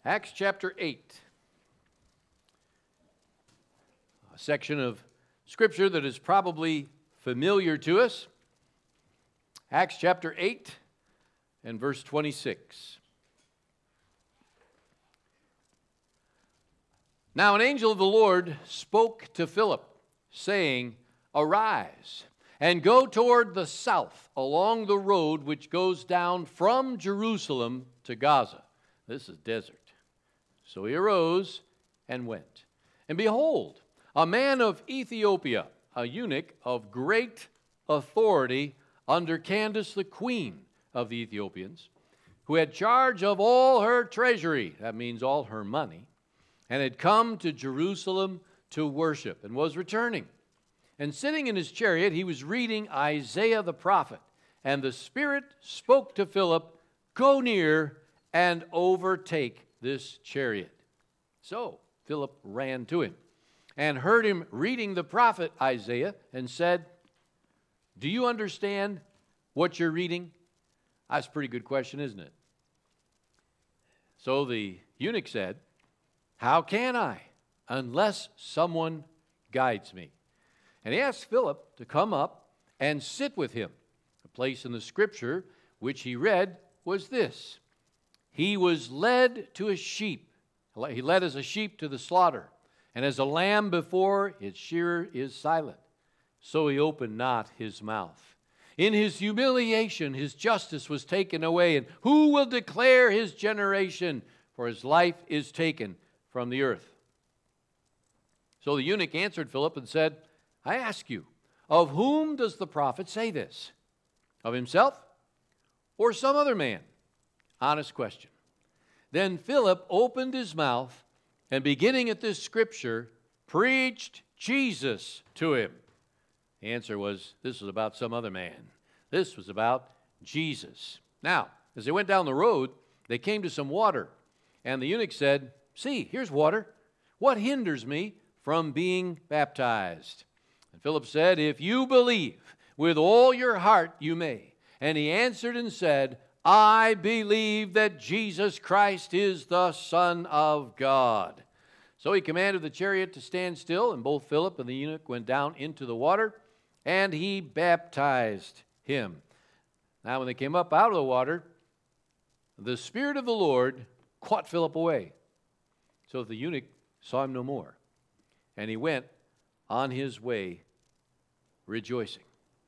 Acts chapter 8, a section of Scripture that is probably familiar to us. Acts chapter 8 and verse 26. Now an angel of the Lord spoke to Philip, saying, "Arise, and go toward the south along the road which goes down from Jerusalem to Gaza." This is desert. So he arose and went. And behold, a man of Ethiopia, a eunuch of great authority under Candace, the queen of the Ethiopians, who had charge of all her treasury, that means all her money, and had come to Jerusalem to worship, and was returning. And sitting in his chariot, he was reading Isaiah the prophet. And the Spirit spoke to Philip, "Go near and overtake this chariot." So Philip ran to him and heard him reading the prophet Isaiah and said, "Do you understand what you're reading?" That's a pretty good question, isn't it? So the eunuch said, "How can I, unless someone guides me?" And he asked Philip to come up and sit with him. The place in the Scripture which he read was this: "He was led to a sheep. He led as a sheep to the slaughter, and as a lamb before its shearer is silent, so he opened not his mouth. In his humiliation his justice was taken away, and who will declare his generation? For his life is taken from the earth." So the eunuch answered Philip and said, "I ask you, of whom does the prophet say this? Of himself or some other man?" Honest question. Then Philip opened his mouth and, beginning at this scripture, preached Jesus to him. The answer was, this was about some other man. This was about Jesus. Now, as they went down the road, they came to some water, and the eunuch said, "See, here's water. What hinders me from being baptized?" And Philip said, "If you believe with all your heart, you may." And he answered and said, "I believe that Jesus Christ is the Son of God." So he commanded the chariot to stand still, and both Philip and the eunuch went down into the water, and he baptized him. Now when they came up out of the water, the Spirit of the Lord caught Philip away, so that the eunuch saw him no more. And he went on his way rejoicing.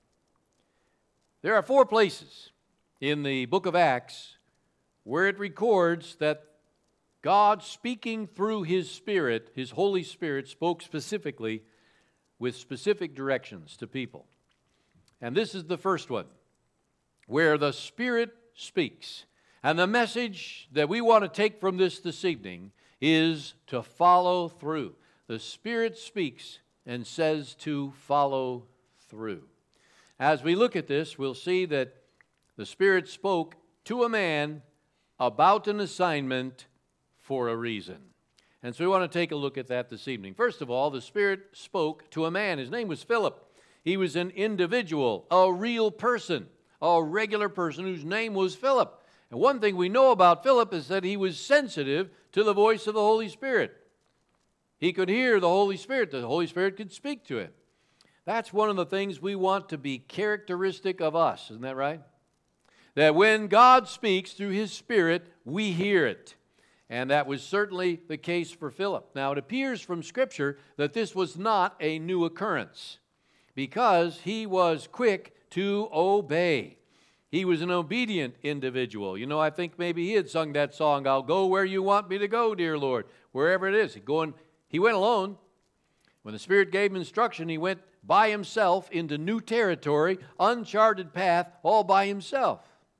There are 4 places in the book of Acts where it records that God, speaking through His Spirit, His Holy Spirit, spoke specifically with specific directions to people. And this is the first one, where the Spirit speaks. And the message that we want to take from this evening is to follow through. The Spirit speaks and says to follow through. As we look at this, we'll see that the Spirit spoke to a man about an assignment for a reason. And so we want to take a look at that this evening. First of all, the Spirit spoke to a man. His name was Philip. He was an individual, a real person, a regular person whose name was Philip. And one thing we know about Philip is that he was sensitive to the voice of the Holy Spirit. He could hear the Holy Spirit. The Holy Spirit could speak to him. That's one of the things we want to be characteristic of us. Isn't that right? That when God speaks through His Spirit, we hear it. And that was certainly the case for Philip. Now, it appears from Scripture that this was not a new occurrence, because he was quick to obey. He was an obedient individual. You know, I think maybe he had sung that song, "I'll go where you want me to go, dear Lord," wherever it is. He went alone. When the Spirit gave him instruction, he went by himself into new territory, uncharted path, all by himself.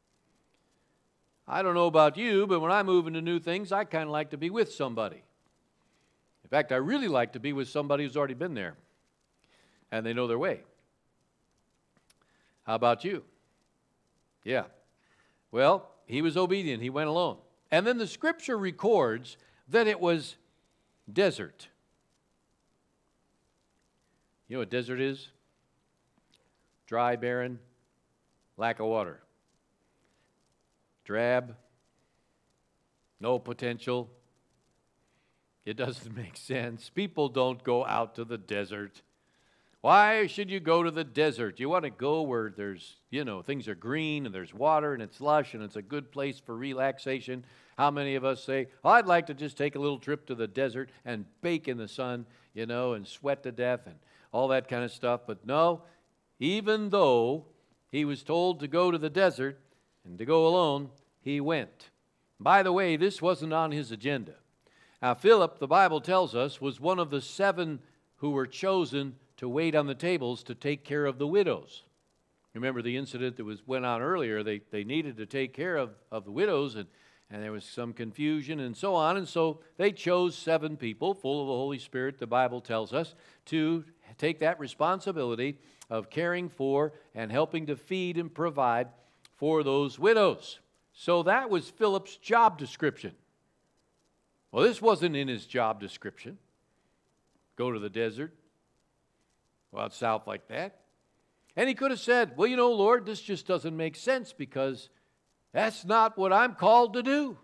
I don't know about you, but when I move into new things, I kind of like to be with somebody. In fact, I really like to be with somebody who's already been there, and they know their way. How about you? Yeah. Well, he was obedient. He went alone. And then the Scripture records that it was desert. You know what desert is? Dry, barren, lack of water. Drab, no potential, It doesn't make sense. People don't go out to the desert. Why should you go to the desert? You want to go where there's, things are green and there's water and it's lush and it's a good place for relaxation. How many of us say, I'd like to just take a little trip to the desert and bake in the sun, and sweat to death and all that kind of stuff. But no, even though he was told to go to the desert and to go alone, he went. By the way, this wasn't on his agenda. Now, Philip, the Bible tells us, was one of the 7 who were chosen to wait on the tables to take care of the widows. Remember the incident that went on earlier. They needed to take care of the widows, and there was some confusion and so on. And so they chose 7 people, full of the Holy Spirit, the Bible tells us, to take that responsibility of caring for and helping to feed and provide for those widows. So that was Philip's job description. Well, this wasn't in his job description. Go to the desert, go out south like that. And he could have said, well, Lord, this just doesn't make sense because that's not what I'm called to do.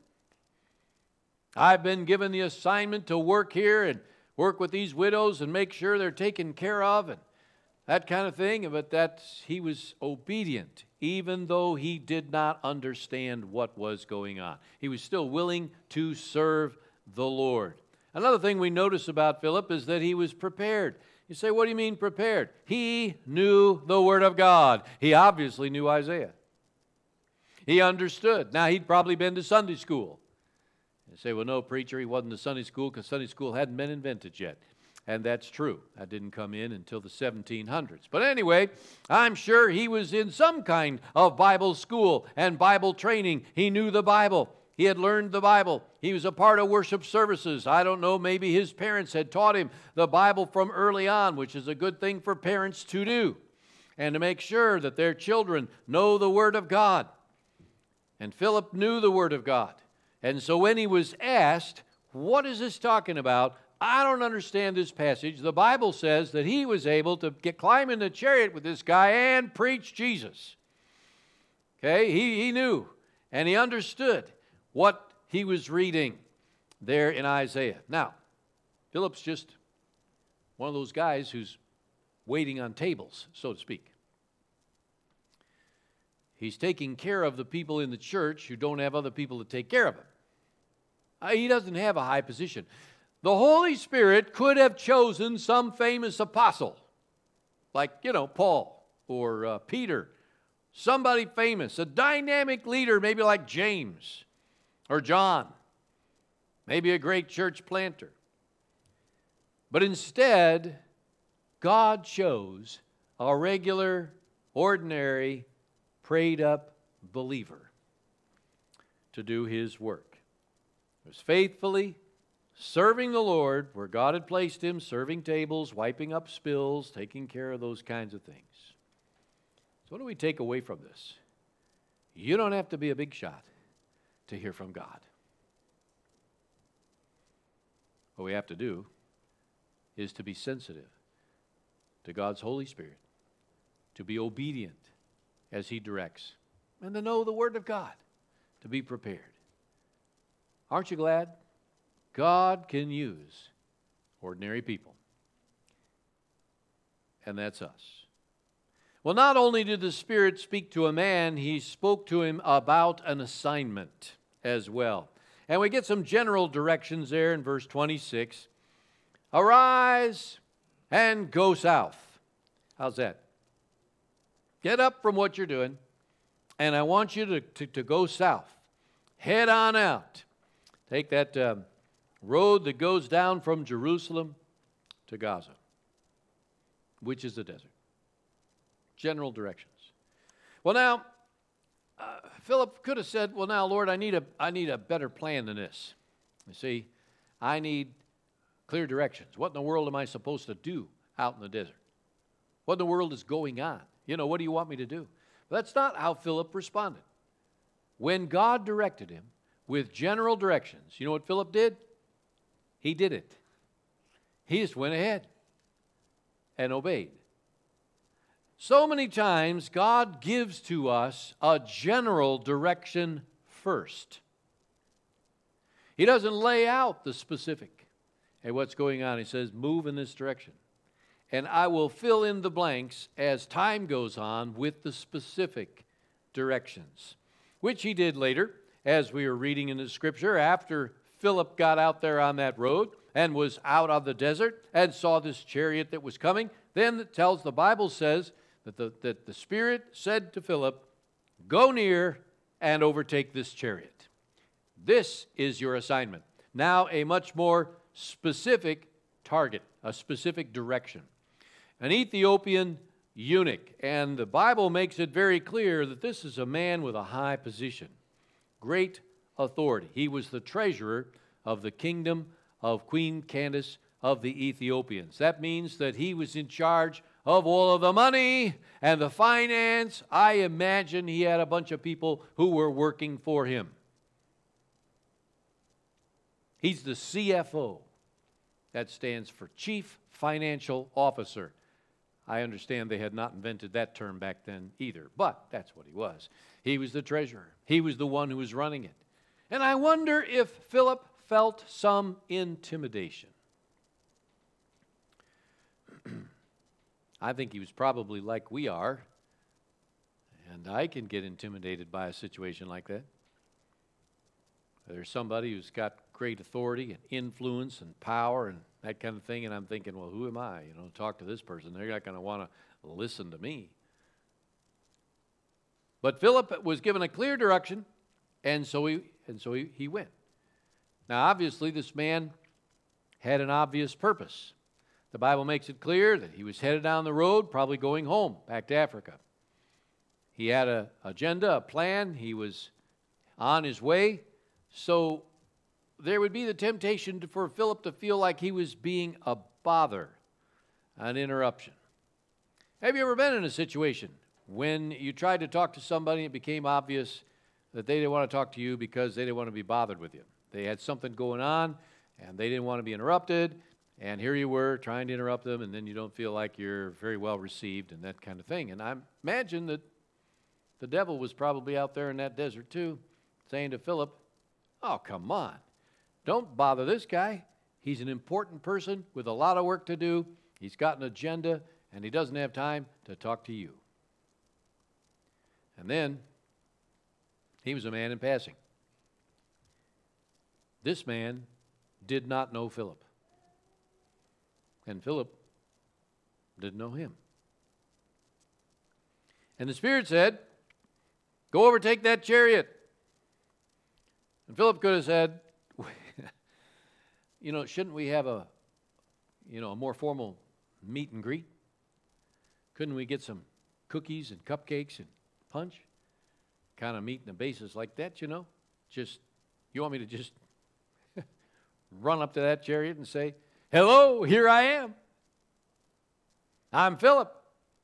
I've been given the assignment to work here and work with these widows and make sure they're taken care of and that kind of thing. But he was obedient, even though he did not understand what was going on. He was still willing to serve the Lord. Another thing we notice about Philip is that he was prepared. You say, what do you mean prepared? He knew the Word of God. He obviously knew Isaiah. He understood. Now, he'd probably been to Sunday school. You say, well, no, preacher, he wasn't to Sunday school because Sunday school hadn't been invented yet. And that's true. That didn't come in until the 1700s. But anyway, I'm sure he was in some kind of Bible school and Bible training. He knew the Bible. He had learned the Bible. He was a part of worship services. I don't know, maybe his parents had taught him the Bible from early on, which is a good thing for parents to do, and to make sure that their children know the Word of God. And Philip knew the Word of God. And so when he was asked, what is this talking about? I don't understand this passage. The Bible says that he was able to climb in the chariot with this guy and preach Jesus. Okay, he knew and he understood what he was reading there in Isaiah. Now, Philip's just one of those guys who's waiting on tables, so to speak. He's taking care of the people in the church who don't have other people to take care of him. He doesn't have a high position. The Holy Spirit could have chosen some famous apostle, like, Paul or Peter, somebody famous, a dynamic leader, maybe like James or John, maybe a great church planter. But instead, God chose a regular, ordinary, prayed-up believer to do his work. He was faithfully serving the Lord where God had placed him, serving tables, wiping up spills, taking care of those kinds of things. So what do we take away from this? You don't have to be a big shot to hear from God. What we have to do is to be sensitive to God's Holy Spirit, to be obedient as He directs, and to know the Word of God, to be prepared. Aren't you glad? God can use ordinary people, and that's us. Well, not only did the Spirit speak to a man, He spoke to him about an assignment as well. And we get some general directions there in verse 26. Arise and go south. How's that? Get up from what you're doing, and I want you to go south. Head on out. Take that road that goes down from Jerusalem to Gaza, which is the desert. General directions. Well, now, Philip could have said, well, now, Lord, I need a better plan than this. You see, I need clear directions. What in the world am I supposed to do out in the desert? What in the world is going on? What do you want me to do? But that's not how Philip responded. When God directed him with general directions, you know what Philip did? He did it. He just went ahead and obeyed. So many times, God gives to us a general direction first. He doesn't lay out the specific. Hey, what's going on? He says, move in this direction. And I will fill in the blanks as time goes on with the specific directions, which he did later, as we were reading in the scripture, after Philip got out there on that road and was out of the desert and saw this chariot that was coming. Then it tells, the Bible says that the Spirit said to Philip, go near and overtake this chariot. This is your assignment. Now a much more specific target, a specific direction. An Ethiopian eunuch, and the Bible makes it very clear that this is a man with a high position, great authority. He was the treasurer of the kingdom of Queen Candace of the Ethiopians. That means that he was in charge of all of the money and the finance. I imagine he had a bunch of people who were working for him. He's the CFO. That stands for Chief Financial Officer. I understand they had not invented that term back then either, but that's what he was. He was the treasurer. He was the one who was running it. And I wonder if Philip felt some intimidation. I think he was probably like we are, and I can get intimidated by a situation like that. There's somebody who's got great authority and influence and power and that kind of thing, and I'm thinking, well, who am I, to talk to this person? They're not going to want to listen to me. But Philip was given a clear direction, and so he went. Now, obviously, this man had an obvious purpose. The Bible makes it clear that he was headed down the road, probably going home, back to Africa. He had an agenda, a plan. He was on his way. So there would be the temptation for Philip to feel like he was being a bother, an interruption. Have you ever been in a situation when you tried to talk to somebody and it became obvious that they didn't want to talk to you because they didn't want to be bothered with you? They had something going on and they didn't want to be interrupted, and here you were trying to interrupt them, and then you don't feel like you're very well received and that kind of thing. And I imagine that the devil was probably out there in that desert too, saying to Philip, oh, come on. Don't bother this guy. He's an important person with a lot of work to do. He's got an agenda, and he doesn't have time to talk to you. And then, he was a man in passing. This man did not know Philip. And Philip didn't know him. And the Spirit said, go overtake that chariot. And Philip could have said, shouldn't we have a more formal meet and greet? Couldn't we get some cookies and cupcakes and punch? Kind of meet on a basis like that, Just, you want me to just run up to that chariot and say, hello, here I am. I'm Philip.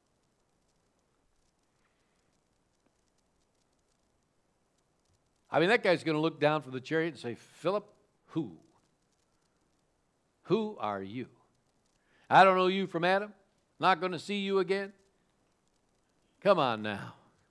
I mean, that guy's going to look down from the chariot and say, Philip, who? Who are you? I don't know you from Adam. Not going to see you again. Come on now.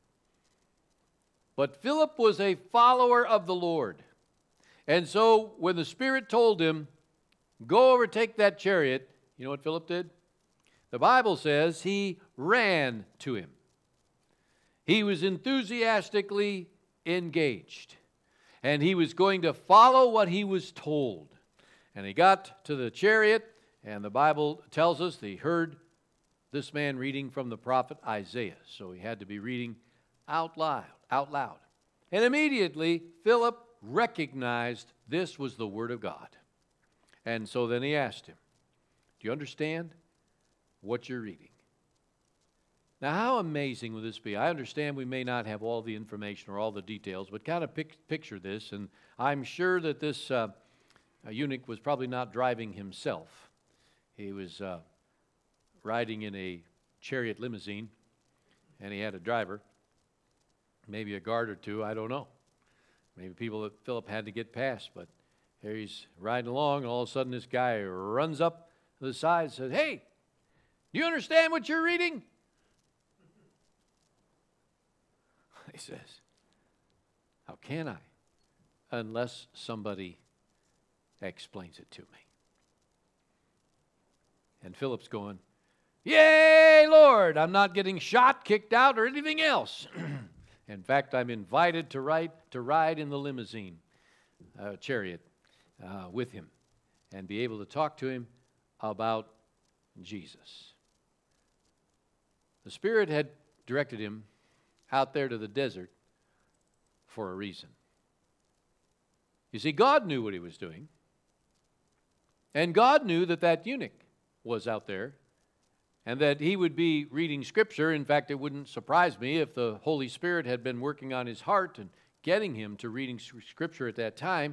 But Philip was a follower of the Lord. And so when the Spirit told him, go overtake that chariot, you know what Philip did? The Bible says he ran to him. He was enthusiastically engaged. And he was going to follow what he was told. And he got to the chariot, and the Bible tells us that he heard this man reading from the prophet Isaiah. So he had to be reading out loud. And immediately, Philip recognized this was the Word of God. And so then he asked him, do you understand what you're reading? Now, how amazing would this be? I understand we may not have all the information or all the details, but kind of picture this, and I'm sure that this eunuch was probably not driving himself. He was riding in a chariot limousine, and he had a driver, maybe a guard or two, I don't know. Maybe people that Philip had to get past, but here he's riding along, and all of a sudden this guy runs up to the side and says, hey, do you understand what you're reading? He says, how can I? Unless somebody explains it to me. And Philip's going, "Yay, Lord, I'm not getting shot, kicked out, or anything else." In fact, I'm invited to ride in the limousine, chariot, with him and be able to talk to him about Jesus. The Spirit had directed him out there to the desert for a reason. You see, God knew what he was doing. And God knew that that eunuch was out there and that he would be reading Scripture. In fact, it wouldn't surprise me if the Holy Spirit had been working on his heart and getting him to reading Scripture at that time.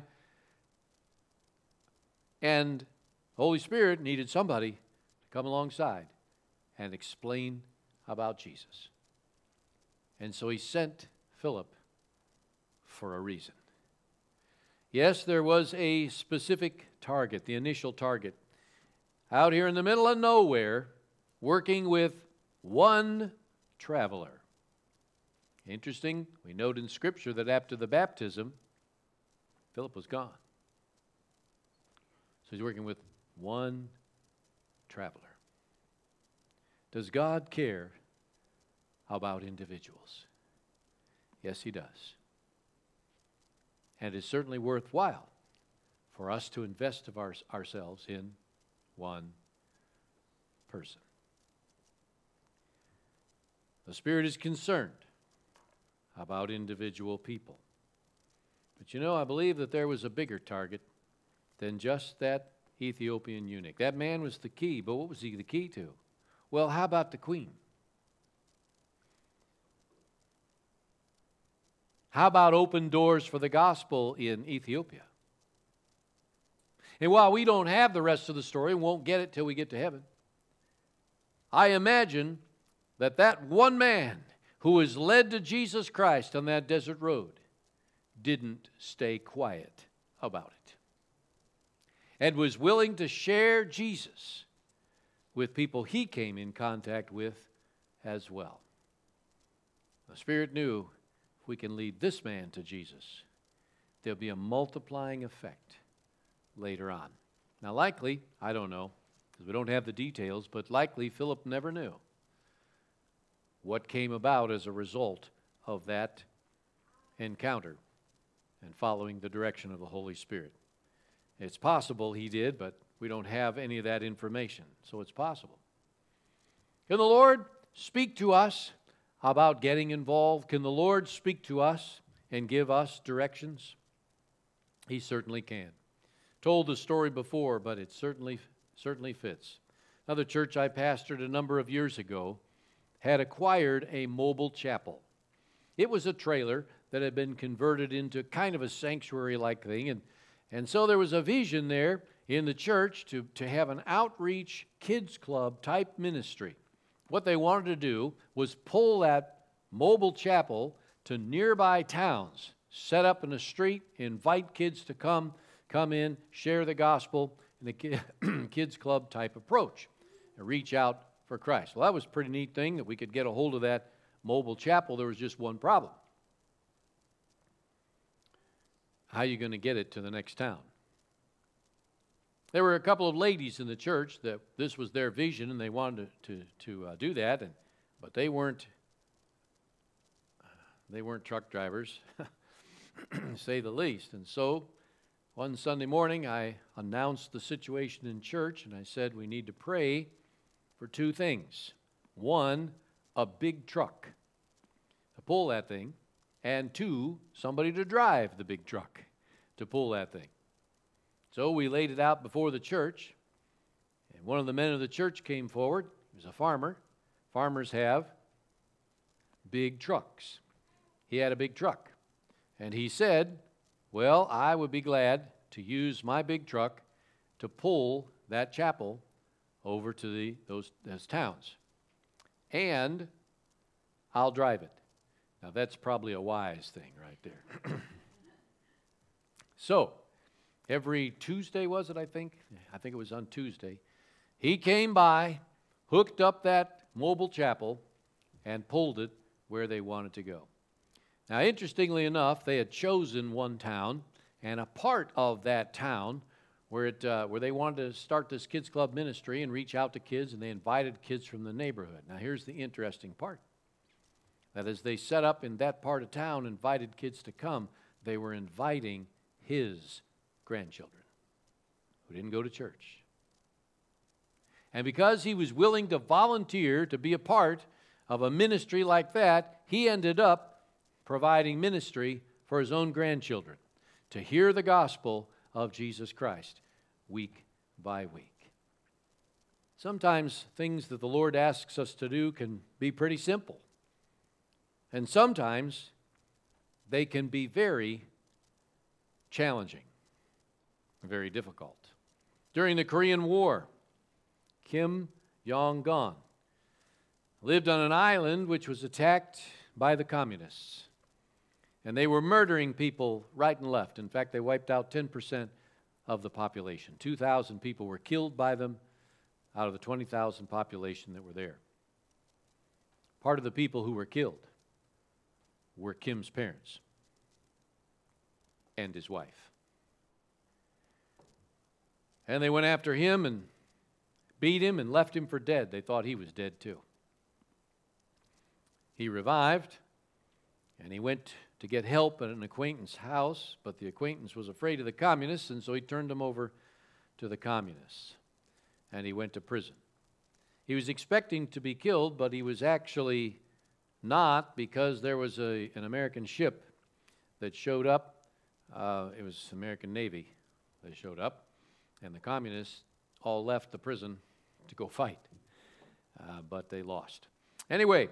And the Holy Spirit needed somebody to come alongside and explain about Jesus. And so he sent Philip for a reason. Yes, there was a specific target, the initial target, out here in the middle of nowhere, working with one traveler. Interesting, we note in Scripture that after the baptism, Philip was gone. So he's working with one traveler. Does God care about individuals? Yes, he does. And it's certainly worthwhile for us to invest of ourselves in one person. The Spirit is concerned about individual people. But you know, I believe that there was a bigger target than just that Ethiopian eunuch. That man was the key, but what was he the key to? Well, how about the queen? How about open doors for the gospel in Ethiopia? And while we don't have the rest of the story and won't get it till we get to heaven, I imagine that that one man who was led to Jesus Christ on that desert road didn't stay quiet about it and was willing to share Jesus with people he came in contact with as well. The Spirit knew if we can lead this man to Jesus, there'll be a multiplying effect later on. Now likely, I don't know, because we don't have the details, but likely Philip never knew what came about as a result of that encounter and following the direction of the Holy Spirit. It's possible he did, but we don't have any of that information, so it's possible. Can the Lord speak to us about getting involved? Can the Lord speak to us and give us directions? He certainly can. Told the story before, but it certainly fits. Another church I pastored a number of years ago had acquired a mobile chapel. It was a trailer that had been converted into kind of a sanctuary-like thing, and so there was a vision there in the church to have an outreach kids club type ministry. What they wanted to do was pull that mobile chapel to nearby towns, set up in a street, invite kids to come in, share the gospel in a kids club type approach, and reach out for Christ. Well, that was a pretty neat thing that we could get a hold of that mobile chapel. There was just one problem. How are you going to get it to the next town? There were a couple of ladies in the church that this was their vision and they wanted to do that, but they weren't truck drivers, to say the least. And so one Sunday morning I announced the situation in church and I said we need to pray for two things. One, a big truck to pull that thing, and two, somebody to drive the big truck to pull that thing. So we laid it out before the church, and one of the men of the church came forward. He was a farmer. Farmers have big trucks. He had a big truck, and he said, well, I would be glad to use my big truck to pull that chapel over to those towns, and I'll drive it. Now, that's probably a wise thing right there. So, every Tuesday, was it, I think? I think it was on Tuesday. He came by, hooked up that mobile chapel, and pulled it where they wanted to go. Now, interestingly enough, they had chosen one town, and a part of that town where they wanted to start this kids club ministry and reach out to kids, and they invited kids from the neighborhood. Now here's the interesting part, that as they set up in that part of town, invited kids to come, they were inviting his grandchildren who didn't go to church. And because he was willing to volunteer to be a part of a ministry like that, he ended up providing ministry for his own grandchildren to hear the gospel of Jesus Christ week by week. Sometimes things that the Lord asks us to do can be pretty simple. And sometimes they can be very challenging, very difficult. During the Korean War, Kim Jong-un lived on an island which was attacked by the communists. And they were murdering people right and left. In fact, they wiped out 10% of the population. 2,000 people were killed by them out of the 20,000 population that were there. Part of the people who were killed were Kim's parents and his wife. And they went after him and beat him and left him for dead. They thought he was dead too. He revived, and he went to get help at an acquaintance's house, but the acquaintance was afraid of the communists, and so he turned him over to the communists, and he went to prison. He was expecting to be killed, but he was actually not, because there was an American ship that showed up. It was American Navy that showed up, and the communists all left the prison to go fight, but they lost. Anyway,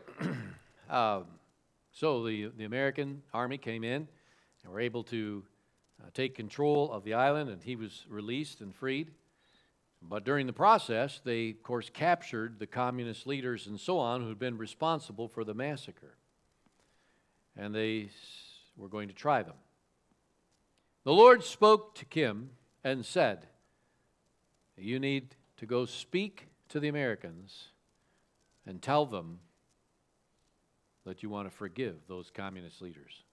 so the American Army came in and were able to take control of the island, and he was released and freed. But during the process, they, of course, captured the communist leaders and so on who had been responsible for the massacre. And they were going to try them. The Lord spoke to Kim and said, "You need to go speak to the Americans and tell them that you want to forgive those communist leaders."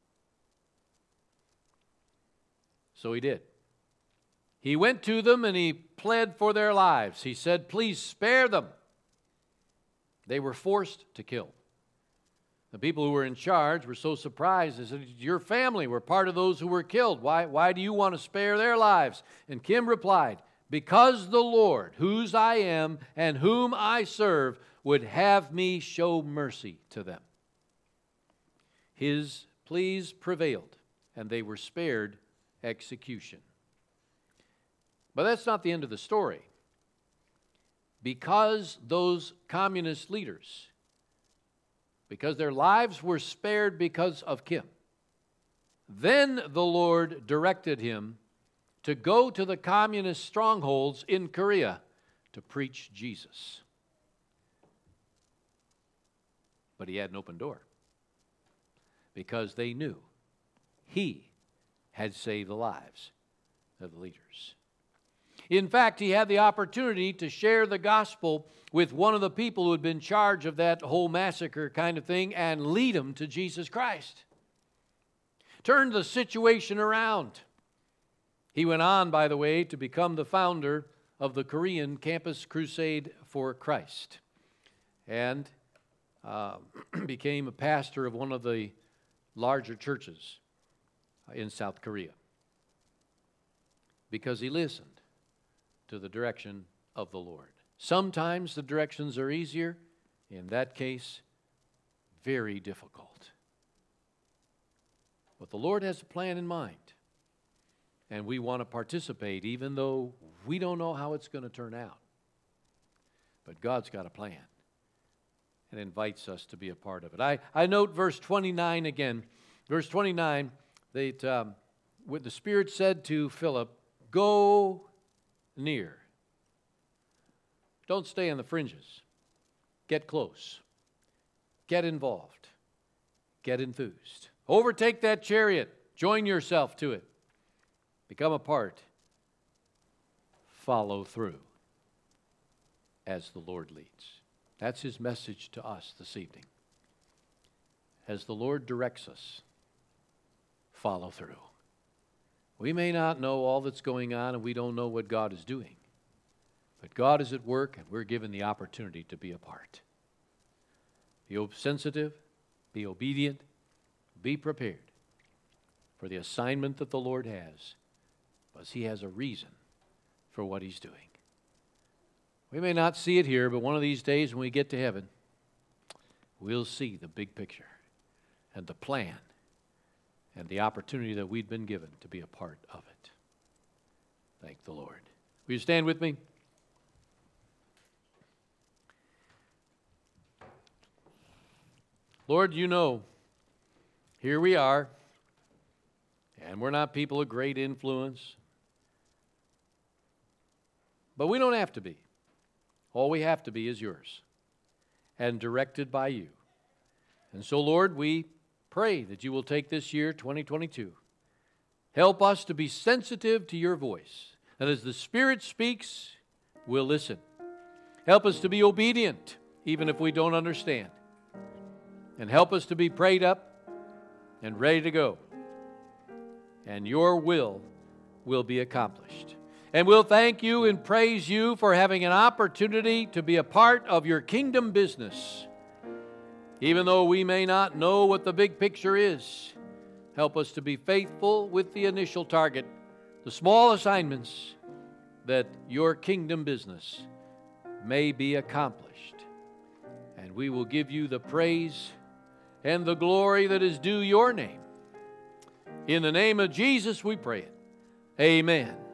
So he did. He went to them and he pled for their lives. He said, "Please spare them." They were forced to kill. The people who were in charge were so surprised. They said, "Your family were part of those who were killed. Why do you want to spare their lives?" And Kim replied, "Because the Lord, whose I am and whom I serve, would have me show mercy to them." His pleas prevailed, and they were spared execution. But that's not the end of the story. Because those communist leaders, because their lives were spared because of Kim, then the Lord directed him to go to the communist strongholds in Korea to preach Jesus. But he had an open door, because they knew he had saved the lives of the leaders. In fact, he had the opportunity to share the gospel with one of the people who had been in charge of that whole massacre kind of thing and lead them to Jesus Christ. Turned the situation around. He went on, by the way, to become the founder of the Korean Campus Crusade for Christ, and became a pastor of one of the larger churches in South Korea, because he listened to the direction of the Lord. Sometimes the directions are easier. In that case, very difficult. But the Lord has a plan in mind, and we want to participate even though we don't know how it's going to turn out. But God's got a plan and invites us to be a part of it. I note verse 29 again. Verse 29, the Spirit said to Philip, "Go near." Don't stay on the fringes. Get close. Get involved. Get enthused. Overtake that chariot. Join yourself to it. Become a part. Follow through as the Lord leads. That's his message to us this evening. As the Lord directs us, follow through. We may not know all that's going on, and we don't know what God is doing. But God is at work, and we're given the opportunity to be a part. Be sensitive, be obedient, be prepared for the assignment that the Lord has, because He has a reason for what He's doing. We may not see it here, but one of these days when we get to heaven, we'll see the big picture and the plan and the opportunity that we've been given to be a part of it. Thank the Lord. Will you stand with me? Lord, you know, here we are, and we're not people of great influence, but we don't have to be. All we have to be is yours and directed by you. And so, Lord, we pray that you will take this year, 2022. Help us to be sensitive to your voice, that as the Spirit speaks, we'll listen. Help us to be obedient, even if we don't understand. And help us to be prayed up and ready to go. And your will be accomplished. And we'll thank you and praise you for having an opportunity to be a part of your kingdom business. Even though we may not know what the big picture is, help us to be faithful with the initial target, the small assignments, that your kingdom business may be accomplished. And we will give you the praise and the glory that is due your name. In the name of Jesus we pray it. Amen.